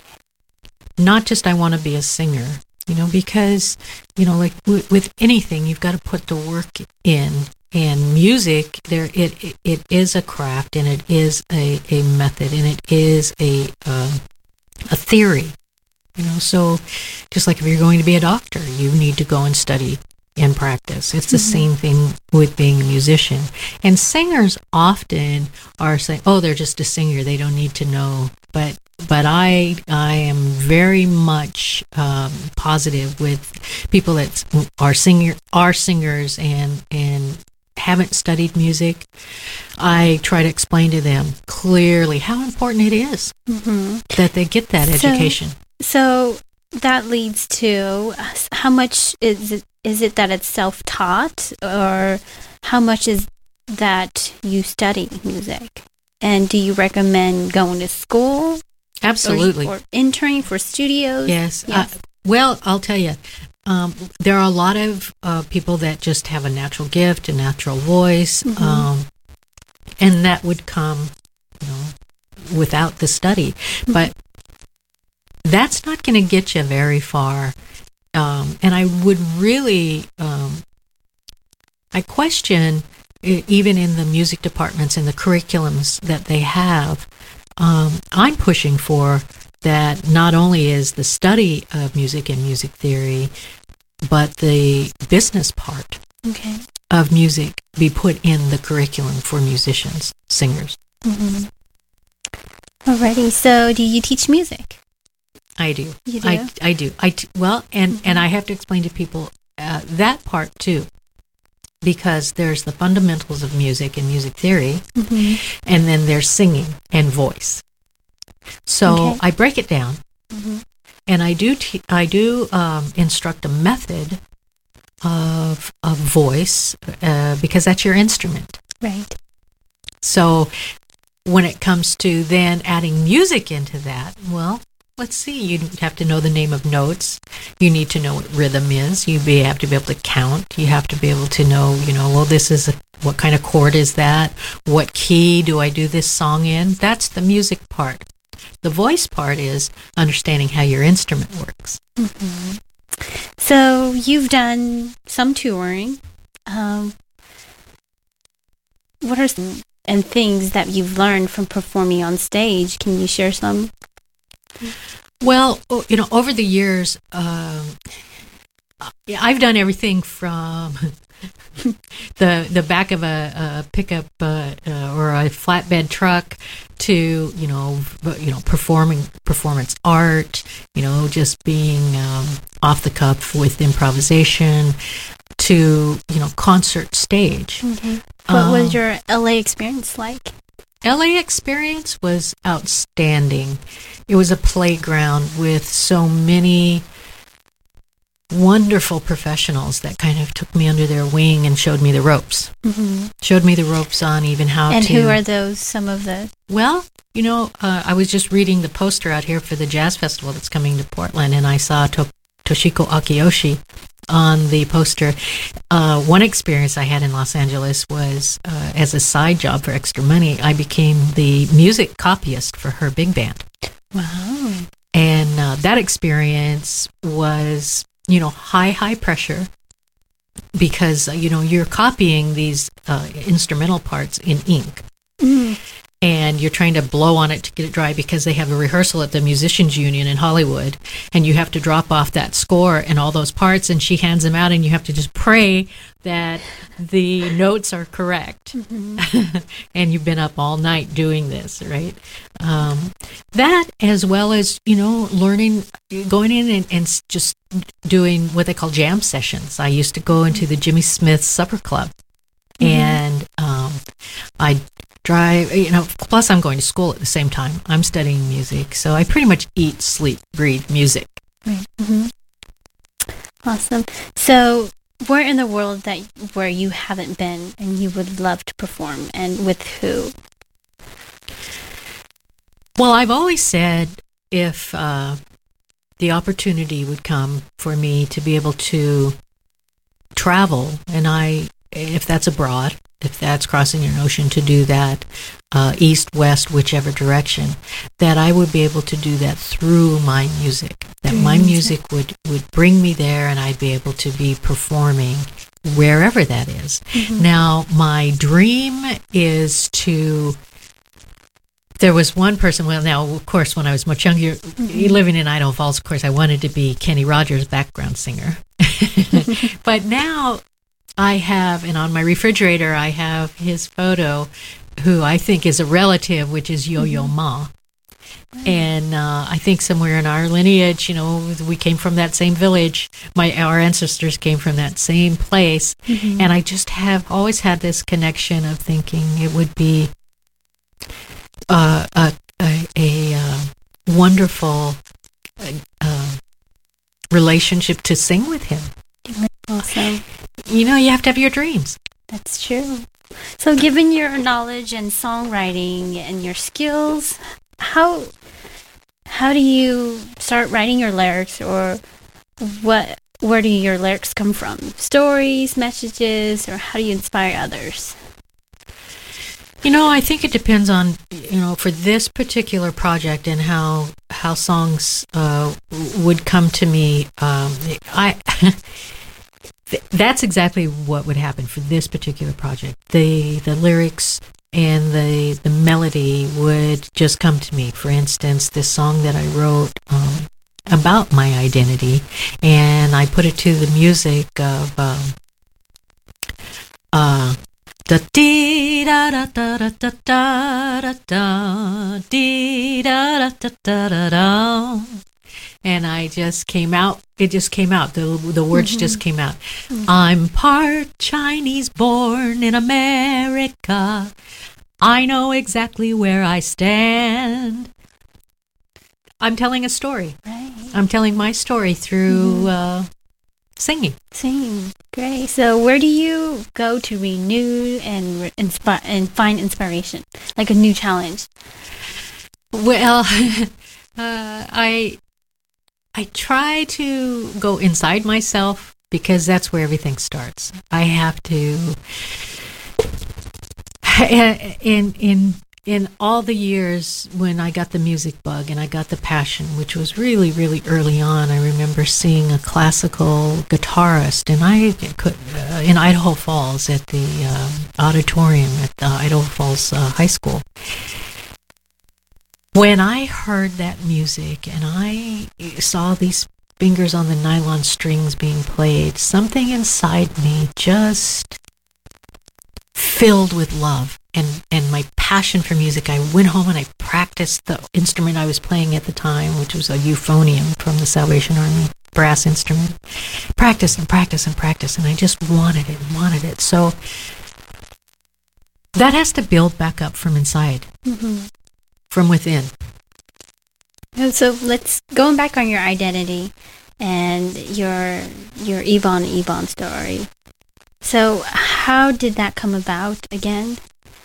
Speaker 9: Not just I want to be a singer, you know, because, you know, like w- with anything, you've got to put the work in. And music, there it, it it is a craft, and it is a, a method, and it is a uh, a theory, you know. So, just like if you're going to be a doctor, you need to go and study and practice. It's the mm-hmm. same thing with being a musician. And singers often are saying, "Oh, they're just a singer; they don't need to know." But but I I am very much um, positive with people that are singer are singers and and. haven't studied music. I try to explain to them clearly how important it is mm-hmm. that they get that so, education.
Speaker 8: So that leads to how much is it, is it that it's self-taught, or how much is that you study music? And do you recommend going to school?
Speaker 9: Absolutely.
Speaker 8: Or, or interning for studios?
Speaker 9: Yes. yes. Uh, well, I'll tell you. Um, there are a lot of uh, people that just have a natural gift, a natural voice, mm-hmm. um, and that would come, you know, without the study. Mm-hmm. But that's not going to get you very far. Um, and I would really, um, I question, even in the music departments and the curriculums that they have, um, I'm pushing for that not only is the study of music and music theory, but the business part okay. of music be put in the curriculum for musicians, singers.
Speaker 8: Mm-hmm. Alrighty, so do you teach music?
Speaker 9: I do.
Speaker 8: You do?
Speaker 9: I, I do. I t- well, and, mm-hmm. and I have to explain to people uh, that part too, because there's the fundamentals of music and music theory, mm-hmm. and then there's singing and voice. So okay. I break it down, mm-hmm. and I do te- I do um, instruct a method of of voice uh, because that's your instrument.
Speaker 8: Right.
Speaker 9: So when it comes to then adding music into that, well, let's see. You have to know the name of notes. You need to know what rhythm is. You be, have to be able to count. You have to be able to know, you know, well, this is a, what kind of chord is that? What key do I do this song in? That's the music part. The voice part is understanding how your instrument works.
Speaker 8: Mm-hmm. So you've done some touring. Um, what are some and things that you've learned from performing on stage? Can you share some?
Speaker 9: Well, you know, over the years, um, I've done everything from the the back of a, a pickup uh, uh, or a flatbed truck to you know you know performing performance art, you know, just being um, off the cuff with improvisation, to you know concert stage.
Speaker 8: Okay. What um, was your L A experience like?
Speaker 9: L A experience was outstanding. It was a playground with so many wonderful professionals that kind of took me under their wing and showed me the ropes. Mm-hmm. Showed me the ropes on even how
Speaker 8: and
Speaker 9: to...
Speaker 8: And who are those, some of the...
Speaker 9: Well, you know, uh, I was just reading the poster out here for the jazz festival that's coming to Portland, and I saw to- Toshiko Akiyoshi on the poster. Uh, one experience I had in Los Angeles was, uh, as a side job for extra money, I became the music copyist for her big band.
Speaker 8: Wow.
Speaker 9: And uh, that experience was... you know, high, high pressure because, uh, you know, you're copying these uh, instrumental parts in ink. Mm. And you're trying to blow on it to get it dry because they have a rehearsal at the Musicians Union in Hollywood. And you have to drop off that score and all those parts, and she hands them out, and you have to just pray that the notes are correct. Mm-hmm. And you've been up all night doing this, right? Um, that, as well as, you know, learning, going in and, and just doing what they call jam sessions. I used to go into the Jimmy Smith Supper Club. Mm-hmm. And um, I drive, you know, plus I'm going to school at the same time. I'm studying music, so I pretty much eat, sleep, breathe music.
Speaker 8: Right. Mm-hmm. Awesome. So where in the world that where you haven't been and you would love to perform, and with who?
Speaker 9: Well, I've always said if uh, the opportunity would come for me to be able to travel, and I, if that's abroad, if that's crossing an ocean, to do that uh, east, west, whichever direction, that I would be able to do that through my music. That my music would, would bring me there, and I'd be able to be performing wherever that is. Mm-hmm. Now, my dream is to... There was one person, well, now, of course, when I was much younger, mm-hmm. living in Idaho Falls, of course, I wanted to be Kenny Rogers' background singer. But now I have, and on my refrigerator, I have his photo, who I think is a relative, which is Yo-Yo Ma. Mm-hmm. And uh, I think somewhere in our lineage, you know, we came from that same village. My Our ancestors came from that same place. Mm-hmm. And I just have always had this connection of thinking it would be Uh, a a, a uh, wonderful uh, relationship to sing with him.
Speaker 8: Awesome.
Speaker 9: You know, you have to have your dreams.
Speaker 8: That's true. So, given your knowledge and songwriting and your skills, how how do you start writing your lyrics, or what? Where do your lyrics come from? Stories, messages, or how do you inspire others?
Speaker 9: You know, I think it depends on, you know, for this particular project and how how songs uh, would come to me. Um, I that's exactly what would happen for this particular project. The the lyrics and the the melody would just come to me. For instance, this song that I wrote um, about my identity, and I put it to the music of. Um, uh, Da dee da da da da da da da da dee da da da da da da, and I just came out. It just came out. The the words mm-hmm. just came out. Mm-hmm. I'm part Chinese, born in America. I know exactly where I stand. I'm telling a story.
Speaker 8: Right.
Speaker 9: I'm telling my story through. Mm-hmm. Uh, Singing.
Speaker 8: Singing. Great. So where do you go to renew and re- inspire and find inspiration? Like a new challenge?
Speaker 9: Well, uh, I I try to go inside myself, because that's where everything starts. I have to in in in all the years when I got the music bug and I got the passion, which was really, really early on, I remember seeing a classical guitarist, and I could, uh, in Idaho Falls at the uh, auditorium at the Idaho Falls uh, High School. When I heard that music and I saw these fingers on the nylon strings being played, something inside me just filled with love and, and my passion for music. I went home and I practiced the instrument I was playing at the time, which was a euphonium from the Salvation Army, brass instrument. Practice and practice and practice, and I just wanted it and wanted it. So that has to build back up from inside, mm-hmm. from within.
Speaker 8: So let's, going back on your identity and your your Yvonne Yvonne story. So how did that come about again?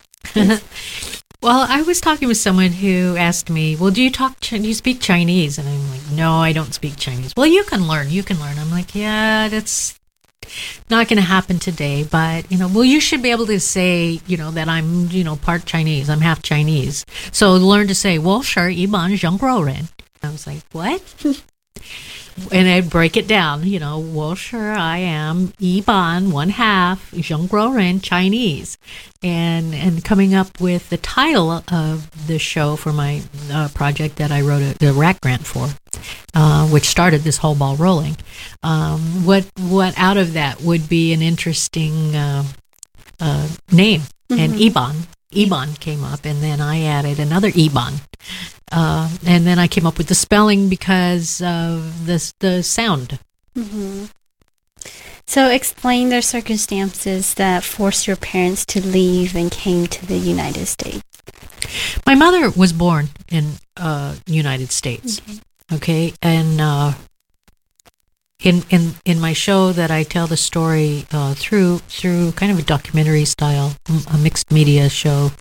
Speaker 9: Well, I was talking with someone who asked me, well, do you talk, do you speak Chinese? And I'm like, no, I don't speak Chinese. Well, you can learn, you can learn. I'm like, yeah, that's not going to happen today. But, you know, well, you should be able to say, you know, that I'm, you know, part Chinese. I'm half Chinese. So learn to say, well, sure, Iban Zhengguoren. I was like, what? And I'd break it down, you know, well, sure, I am Iban, one half, Zhengguoren, Chinese. And and coming up with the title of the show for my uh, project that I wrote a, the R A C grant for, uh, which started this whole ball rolling. Um, what what out of that would be an interesting uh, uh, name, mm-hmm. and Iban. Iban came up, and then I added another Iban. Uh, and then I came up with the spelling because of the, the sound.
Speaker 8: Mm-hmm. So explain the circumstances that forced your parents to leave and came to the United States.
Speaker 9: My mother was born in uh, United States, okay, okay? and uh, in in in my show that I tell the story uh, through through kind of a documentary style, a mixed media show.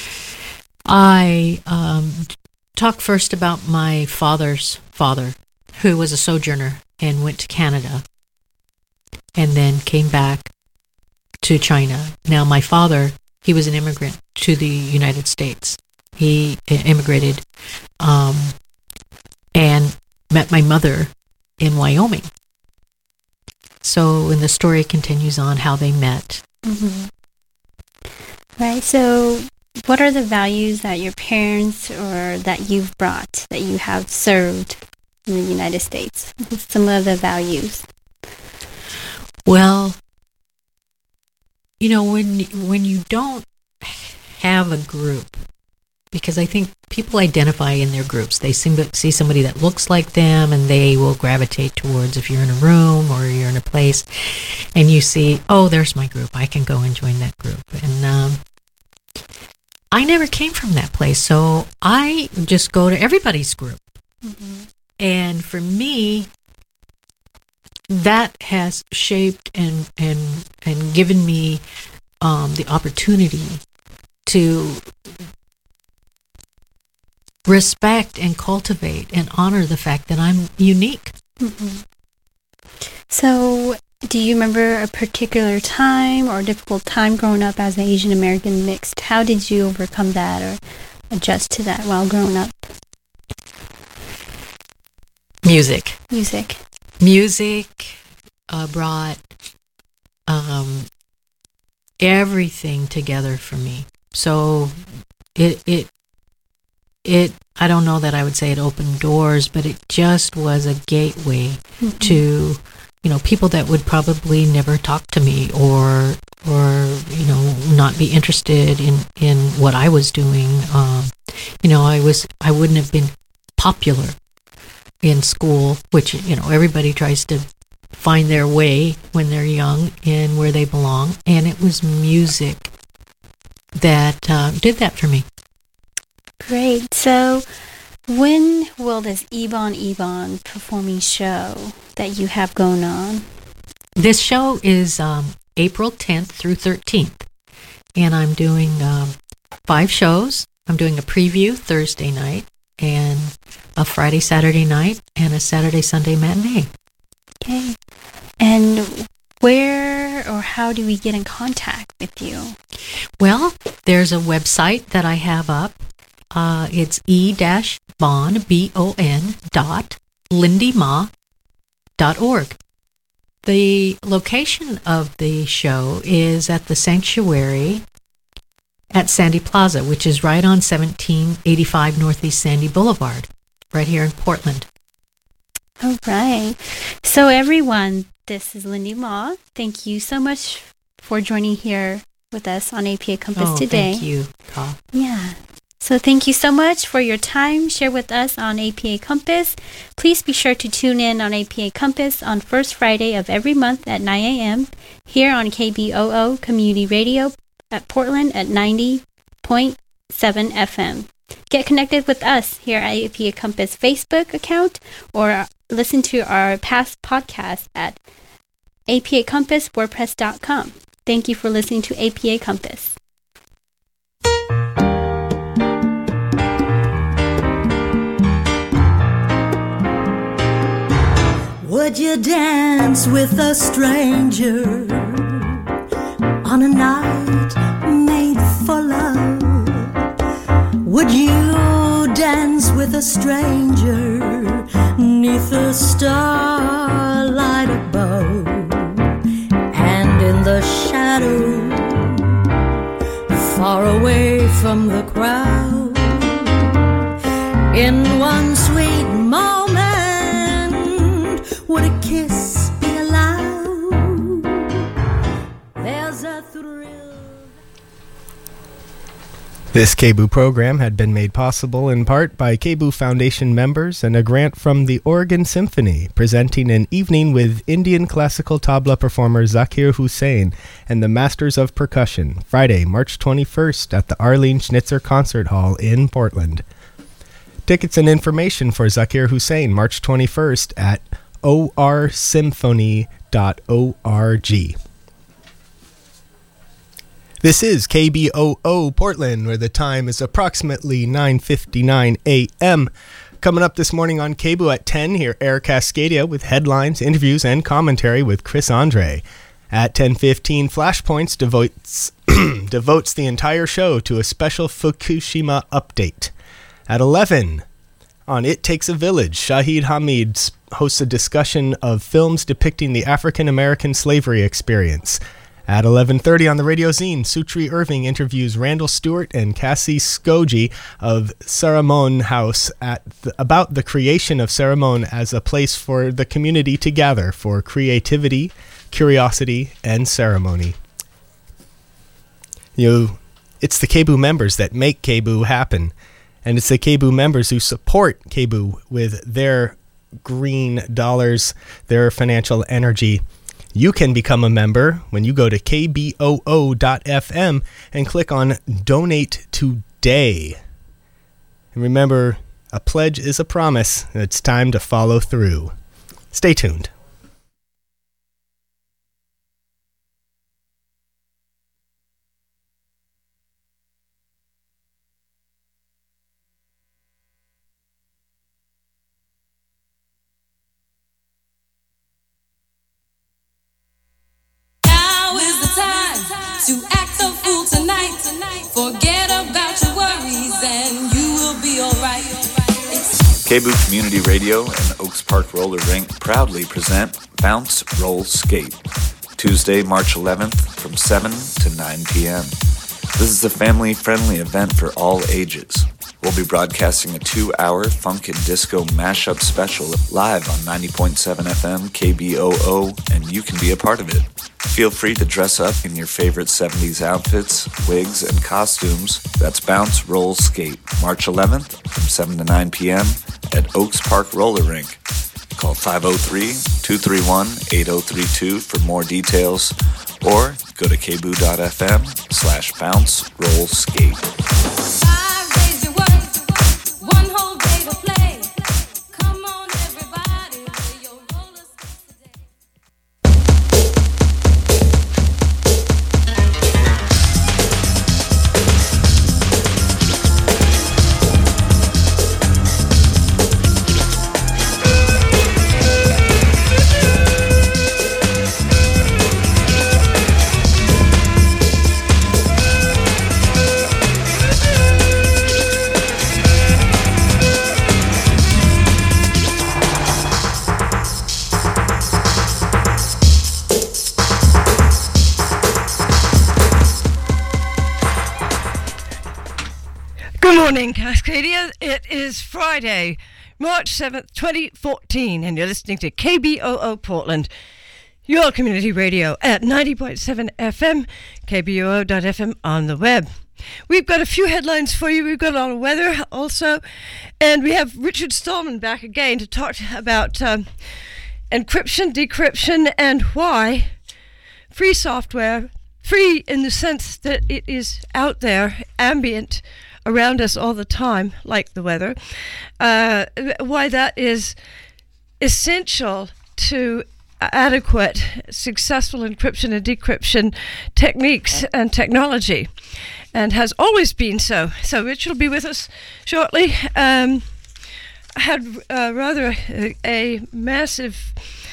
Speaker 9: I um, talk first about my father's father, who was a sojourner and went to Canada, and then came back to China. Now, my father, he was an immigrant to the United States. He immigrated um, and met my mother in Wyoming. So, and the story continues on how they met.
Speaker 8: Mm-hmm. Right. So, what are the values that your parents or that you've brought, that you have served in the United States? Some of the values.
Speaker 9: Well, you know, when when you don't have a group, because I think people identify in their groups. They seem to see somebody that looks like them, and they will gravitate towards, if you're in a room or you're in a place, and you see, oh, there's my group. I can go and join that group. And um, I never came from that place, so I just go to everybody's group. Mm-hmm. And for me, that has shaped and and and given me um, the opportunity to respect and cultivate and honor the fact that I'm unique.
Speaker 8: Mm-hmm. So, do you remember a particular time or difficult time growing up as an Asian American mixed? How did you overcome that or adjust to that while growing up?
Speaker 9: Music.
Speaker 8: Music.
Speaker 9: Music uh, brought um, everything together for me. So it it it I don't know that I would say it opened doors, but it just was a gateway mm-hmm. to, you know, people that would probably never talk to me or or you know not be interested in in what I was doing. Um, you know, I was I wouldn't have been popular in school, which, you know, everybody tries to find their way when they're young and where they belong. And it was music that uh, did that for me.
Speaker 8: Great. So when will this Ebon Ebon performing show that you have going on?
Speaker 9: This show is um, April tenth through thirteenth. And I'm doing um, five shows. I'm doing a preview Thursday night, and a Friday, Saturday night, and a Saturday, Sunday matinee.
Speaker 8: Okay. And where or how do we get in contact with you?
Speaker 9: Well, there's a website that I have up. Uh, it's e-bon, B O N, dot, lindima dot org. The location of the show is at the Sanctuary at Sandy Plaza, which is right on seventeen eighty-five Northeast Sandy Boulevard, right here in Portland.
Speaker 8: All right. So everyone, this is Lindy Ma. Thank you so much for joining here with us on A P A Compass
Speaker 9: oh,
Speaker 8: today.
Speaker 9: Thank you, Carl.
Speaker 8: Yeah. So thank you so much for your time shared with us on A P A Compass. Please be sure to tune in on A P A Compass on first Friday of every month at nine a.m. here on K B O O Community Radio at Portland at ninety point seven F M. Get connected with us here at A P A Compass Facebook account or listen to our past podcasts at A P A Compass WordPress dot com. Thank you for listening to A P A Compass.
Speaker 7: Would you dance with a stranger on a night made for love? Would you dance with a stranger neath the starlight above? And in the shadow, far away from the crowd, in one sweet moment, would a kiss be allowed? There's a thrill.
Speaker 10: This K B O O program had been made possible in part by K B O O Foundation members and a grant from the Oregon Symphony, presenting an evening with Indian classical tabla performer Zakir Hussain and the Masters of Percussion, Friday, March twenty-first at the Arlene Schnitzer Concert Hall in Portland. Tickets and information for Zakir Hussain, March twenty-first at o r symphony dot org. This is K B O O Portland, where the time is approximately nine fifty-nine a.m. Coming up this morning on K B O O at ten, hear Air Cascadia with headlines, interviews, and commentary with Chris Andre. At ten fifteen, Flashpoints devotes, devotes the entire show to a special Fukushima update. At eleven, on It Takes a Village, Shahid Hamid hosts a discussion of films depicting the African-American slavery experience. At eleven thirty on the Radio Zine, Sutri Irving interviews Randall Stewart and Cassie Skoji of Saramon House at the, about the creation of Saramon as a place for the community to gather for creativity, curiosity, and ceremony. You know, it's the K B O O members that make K B O O happen, and it's the K B O O members who support K B O O with their green dollars, their financial energy. You can become a member when you go to K B O O dot F M and click on Donate Today. And remember, a pledge is a promise. It's time to follow through. Stay tuned.
Speaker 11: To act a fool tonight. Forget about your worries and you will be alright.
Speaker 12: K B O O Community Radio and Oaks Park Roller Rink proudly present Bounce, Roll, Skate. Tuesday, March eleventh from seven to nine p.m. This is a family-friendly event for all ages. We'll be broadcasting a two-hour funk and disco mashup special live on ninety point seven F M K B O O, and you can be a part of it. Feel free to dress up in your favorite seventies outfits, wigs, and costumes. That's Bounce, Roll, Skate, March eleventh from seven to nine p.m. at Oaks Park Roller Rink. Call five oh three, two three one, eight oh three two for more details, or go to K B O O dot F M slash bounce, roll, skate.
Speaker 13: Good morning, Cascadia. It is Friday, March seventh, twenty fourteen, and you're listening to K B O O Portland, your community radio at ninety point seven F M, K B O O dot F M on the web. We've got a few headlines for you. We've got a lot of weather also, and we have Richard Stallman back again to talk about um, encryption, decryption, and why free software, free in the sense that it is out there, ambient, around us all the time, like the weather, uh, why that is essential to adequate, successful encryption and decryption techniques and technology, and has always been so. So Rich will be with us shortly. Um, I had uh, rather a, a massive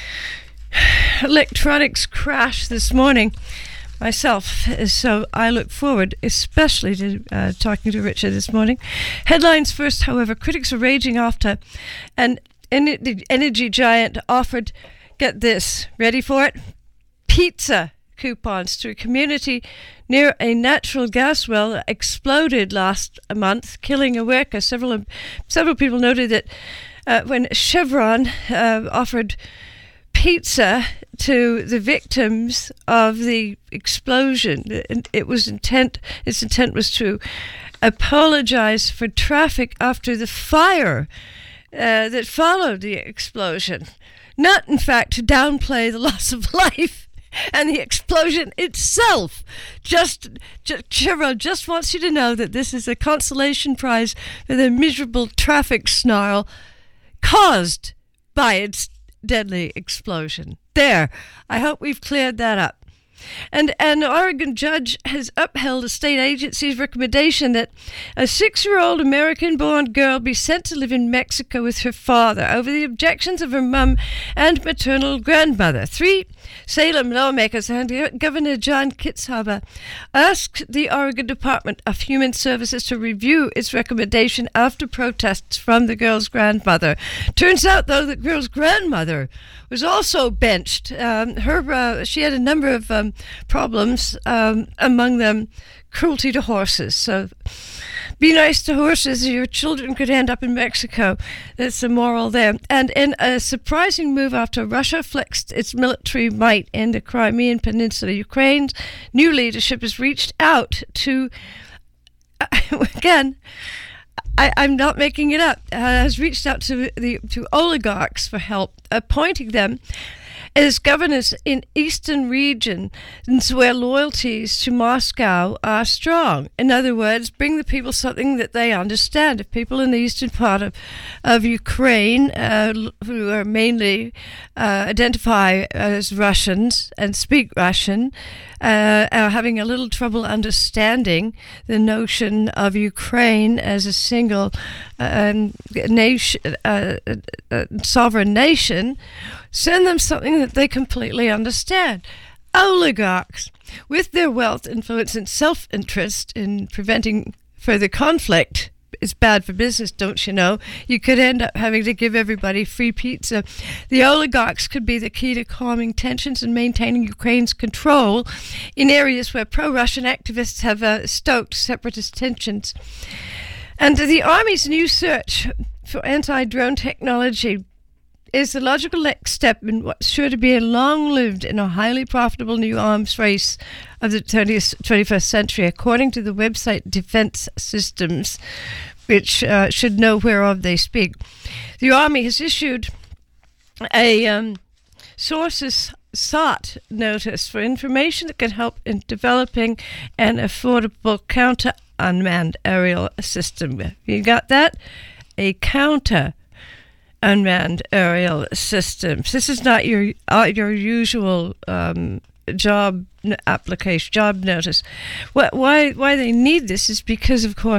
Speaker 13: electronics crash this morning myself, so I look forward especially to uh, talking to Richard this morning. Headlines first, however. Critics are raging after an en- the energy giant offered, get this, ready for it, pizza coupons to a community near a natural gas well that exploded last month, killing a worker. Several, several people noted that uh, when Chevron uh, offered pizza to the victims of the explosion, it was intent its intent was to apologize for traffic after the fire uh, that followed the explosion, not in fact to downplay the loss of life and the explosion itself. Just, just Chevron just wants you to know that this is a consolation prize for the miserable traffic snarl caused by its deadly explosion. There. I hope we've cleared that up. And an Oregon judge has upheld a state agency's recommendation that a six-year-old American-born girl be sent to live in Mexico with her father over the objections of her mum and maternal grandmother. Three Salem lawmakers and Governor John Kitzhaber asked the Oregon Department of Human Services to review its recommendation after protests from the girl's grandmother. Turns out, though, the girl's grandmother was also benched. Um, her uh, she had a number of um, problems, um, among them cruelty to horses. So be nice to horses, your children could end up in Mexico. That's the moral there. And in a surprising move after Russia flexed its military might in the Crimean Peninsula, Ukraine's new leadership has reached out to, again, I, I'm not making it up, uh, has reached out to the to oligarchs for help, appointing them as governors in eastern regions where loyalties to Moscow are strong. In other words, bring the people something that they understand. If people in the eastern part of, of Ukraine, uh, who are mainly uh, identify as Russians and speak Russian, uh, are having a little trouble understanding the notion of Ukraine as a single uh, nation, uh, uh, sovereign nation, send them something that they completely understand. Oligarchs, with their wealth, influence, and self-interest in preventing further conflict, is bad for business, don't you know? You could end up having to give everybody free pizza. The oligarchs could be the key to calming tensions and maintaining Ukraine's control in areas where pro-Russian activists have uh, stoked separatist tensions. And the Army's new search for anti-drone technology is the logical next step in what's sure to be a long-lived and a highly profitable new arms race of the twentieth, twenty-first century, according to the website Defense Systems, which uh, should know whereof they speak. The Army has issued a um, sources sought notice for information that can help in developing an affordable counter-unmanned aerial system. You got that? A counter unmanned aerial systems. This is not your uh, your usual um, job application, job notice. What, why why they need this is because, of course,